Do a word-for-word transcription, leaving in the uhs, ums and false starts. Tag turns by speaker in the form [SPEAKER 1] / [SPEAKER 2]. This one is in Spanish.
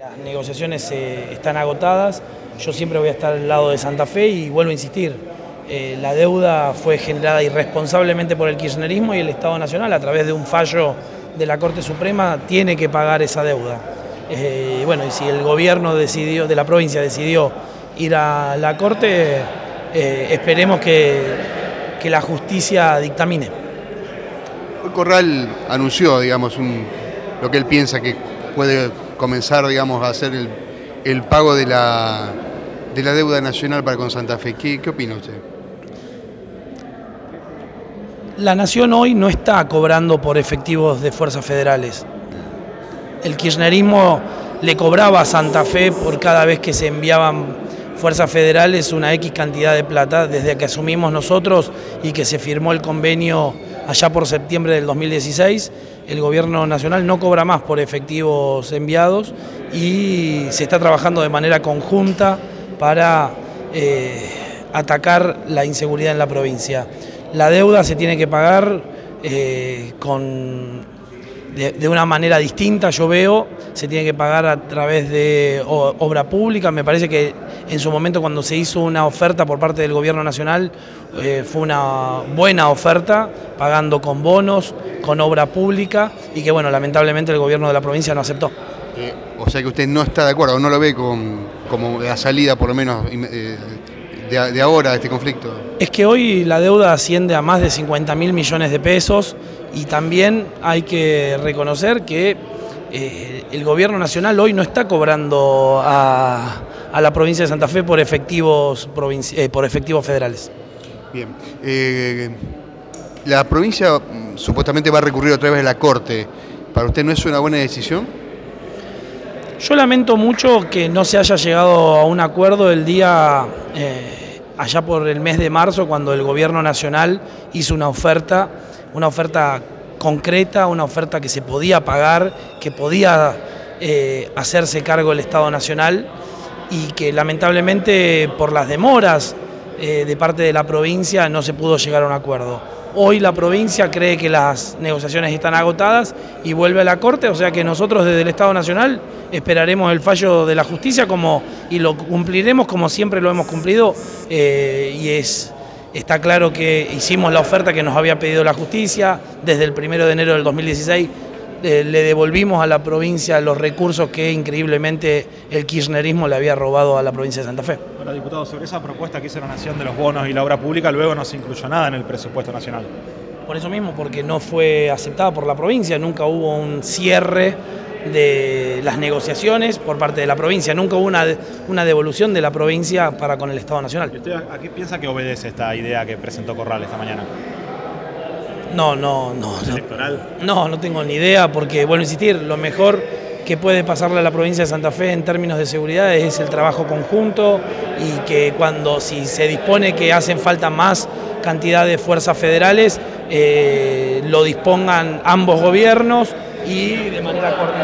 [SPEAKER 1] Las negociaciones eh, están agotadas, yo siempre voy a estar al lado de Santa Fe y vuelvo a insistir, eh, la deuda fue generada irresponsablemente por el kirchnerismo y el Estado Nacional a través de un fallo de la Corte Suprema tiene que pagar esa deuda. Eh, bueno, y si el gobierno decidió, de la provincia decidió ir a la Corte, eh, esperemos que, que la justicia dictamine.
[SPEAKER 2] Hoy Corral anunció, digamos, un, lo que él piensa que puede comenzar, digamos, a hacer el, el pago de la, de la deuda nacional para con Santa Fe. ¿Qué, qué opina usted?
[SPEAKER 1] La Nación hoy no está cobrando por efectivos de fuerzas federales. El kirchnerismo le cobraba a Santa Fe por cada vez que se enviaban fuerzas federales una X cantidad de plata desde que asumimos nosotros y que se firmó el convenio allá por septiembre del dos mil dieciséis. El gobierno nacional no cobra más por efectivos enviados y se está trabajando de manera conjunta para eh, atacar la inseguridad en la provincia. La deuda se tiene que pagar eh, con, de, de una manera distinta, yo veo, se tiene que pagar a través de obra pública. Me parece que en su momento cuando se hizo una oferta por parte del gobierno nacional eh, fue una buena oferta, pagando con bonos, con obra pública y que bueno, lamentablemente el gobierno de la provincia no aceptó.
[SPEAKER 2] Eh, o sea que usted no está de acuerdo, no lo ve con, como la salida por lo menos eh, de, de ahora de este conflicto.
[SPEAKER 1] Es que hoy la deuda asciende a más de cincuenta mil millones de pesos y también hay que reconocer que eh, el gobierno nacional hoy no está cobrando a, a la provincia de Santa Fe por efectivos, eh, por efectivos federales.
[SPEAKER 2] Bien, eh, la provincia supuestamente va a recurrir otra vez a la Corte. ¿Para usted no es una buena decisión?
[SPEAKER 1] Yo lamento mucho que no se haya llegado a un acuerdo el día, eh, allá por el mes de marzo, cuando el gobierno nacional hizo una oferta, una oferta concreta, una oferta que se podía pagar, que podía eh, hacerse cargo el Estado Nacional y que lamentablemente por las demoras eh, de parte de la provincia no se pudo llegar a un acuerdo. Hoy la provincia cree que las negociaciones están agotadas y vuelve a la Corte, o sea que nosotros desde el Estado Nacional esperaremos el fallo de la justicia como, y lo cumpliremos como siempre lo hemos cumplido, eh, y es, está claro que hicimos la oferta que nos había pedido la justicia. Desde el primero de enero del dos mil dieciséis eh, le devolvimos a la provincia los recursos que increíblemente el kirchnerismo le había robado a la provincia de Santa Fe.
[SPEAKER 3] Ahora, diputado, sobre esa propuesta que hizo la Nación de los bonos y la obra pública, luego no se incluyó nada en el presupuesto nacional.
[SPEAKER 1] Por eso mismo, porque no fue aceptada por la provincia, nunca hubo un cierre de las negociaciones por parte de la provincia, nunca hubo una, una devolución de la provincia para con el Estado Nacional.
[SPEAKER 3] ¿Y usted a qué piensa que obedece esta idea que presentó Corral esta mañana?
[SPEAKER 1] No, no, no.
[SPEAKER 3] ¿Es electoral?
[SPEAKER 1] No, no tengo ni idea, porque, bueno, insistir, lo mejor que puede pasarle a la provincia de Santa Fe en términos de seguridad es el trabajo conjunto y que cuando, si se dispone que hacen falta más cantidad de fuerzas federales, eh, lo dispongan ambos gobiernos y de manera coordinada.